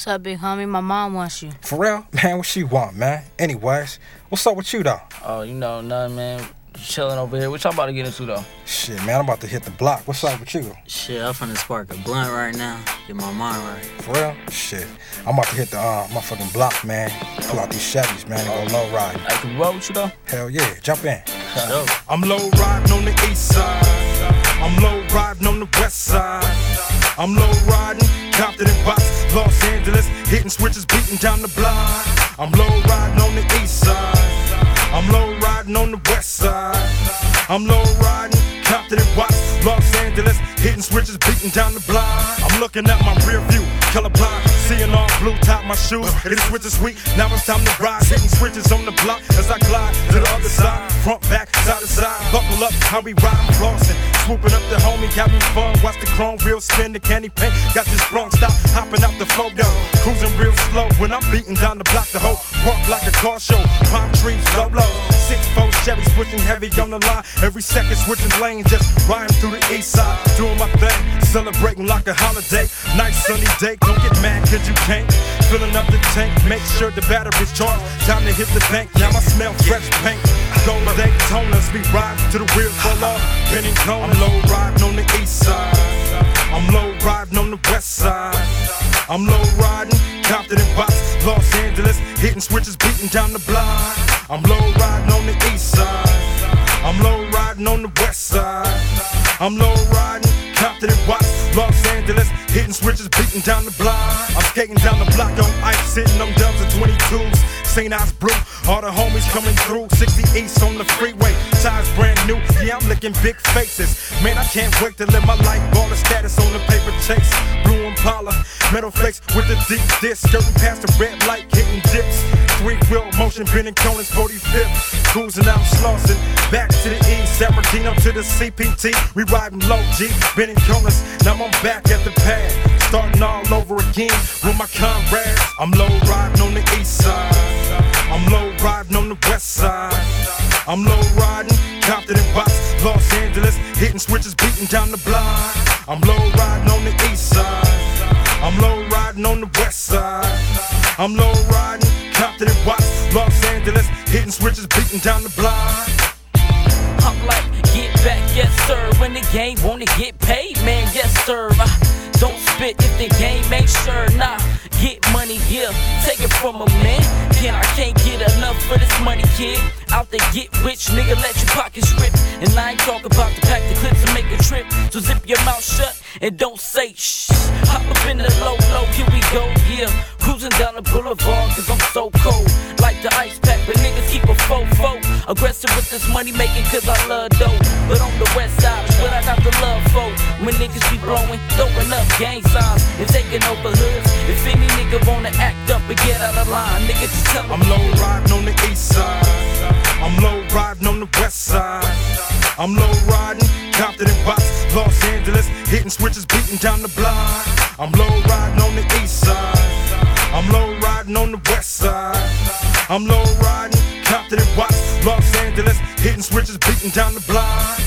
What's up, big homie? My mom wants you. For real? Man, what she want, man? Anyways, what's up with you, though? Oh, you know, nothing, man. Chilling over here. What y'all about to get into, though? Shit, man, I'm about to hit the block. What's up with you? Shit, I'm finna spark a blunt right now. Get my mind right. For real? Shit. I'm about to hit the motherfucking block, man. Pull out these Chevys, man, and go low riding. I can roll with you, though? Hell yeah. Jump in. I'm low riding on the east side. I'm low riding on the west side. I'm low riding, Compton and Box, Los Angeles, hitting switches, beating down the block. I'm low riding on the east side. I'm low riding on the west side. I'm low riding, Compton and Box, Los Angeles, hitting switches, beating down the block. I'm looking at my rear view, colorblind, seeing all blue, top my shoes, hitting switches sweet. Now it's time to ride, hitting switches on the block as I glide to the other side, front, back, side to side. Buckle up, how we riding, flossing, swooping up the homie, having fun. Watch the chrome wheel spin, the candy paint, got this wrong stop, hopping out the photo, cruising real slow when I'm beating down the block. The whole park like a car show, palm trees, low low, 6'4" Chevy switching heavy on the line. Every second switching lanes, just riding through the east side, doing my thing, celebrating like a holiday. Nice sunny day, don't get mad 'cause you can't. Filling up the tank, make sure the battery's charged. Time to hit the bank, now I smell fresh paint. Gold Daytonas, we ride to the wheels fall off. Bending corners. I'm low riding on the east side. I'm low riding on the west side. I'm low riding, Compton and Box, Los Angeles, hitting switches, beating down the block. I'm low riding on the east side. I'm low riding on the west side. I'm low riding, Compton and Box, Los Angeles, hitting switches, beating down the block. I'm skating down the block on ice, sitting on dubs and 22s. St. Ives Brew, all the homies coming through. 60 East on the freeway, tires brand new. Yeah, I'm licking big faces. Man, I can't wait to live my life. Baller status on the paper chase. Blue Impala, metal flakes with the deep disc. Skirting past the red light, hitting dips. Three-wheel motion, bending corners, 45th. Cruising out, slossing. Back to the east, San Bernardino to the CPT. We riding low G, bending corners. Now I'm back at the pad. Starting all over again with my comrades. I'm low riding on the east side. I'm low riding on the west side. I'm low riding, Compton and Box, Los Angeles, hitting switches, beating down the block. I'm low riding on the east side. I'm low riding on the west side. I'm low riding, Compton and Box, Los Angeles, hitting switches, beating down the block. I'm like, get back, yes sir. When the game wanna get paid, man, yes sir. Don't spit if the game ain't sure, nah. Get money, yeah, take it from a man. Yeah, I can't get enough for this money, kid. Out there get rich, nigga, let your pockets rip. And I ain't talking about to pack the clips and make a trip. So zip your mouth shut and don't say shh. Hop up in the low, here we go, yeah. Cruising down the boulevard, 'cause I'm so cold. Like the ice pack, but niggas keep a fofo. Aggressive with this money making 'cause I love dope. But on the west side, what I got the love for. When niggas be blowing, throwing up gang signs and taking over hoods. If any nigga wanna act up and get out of line, nigga just tell 'em. I'm low riding on the east side. I'm low riding on the west side. I'm low riding, Compton and Box, Los Angeles, hitting switches, beating down the block. I'm low riding on the east side. I'm low riding on the west side. I'm low riding, Compton and Box, Los Angeles, hitting switches, beating down the block.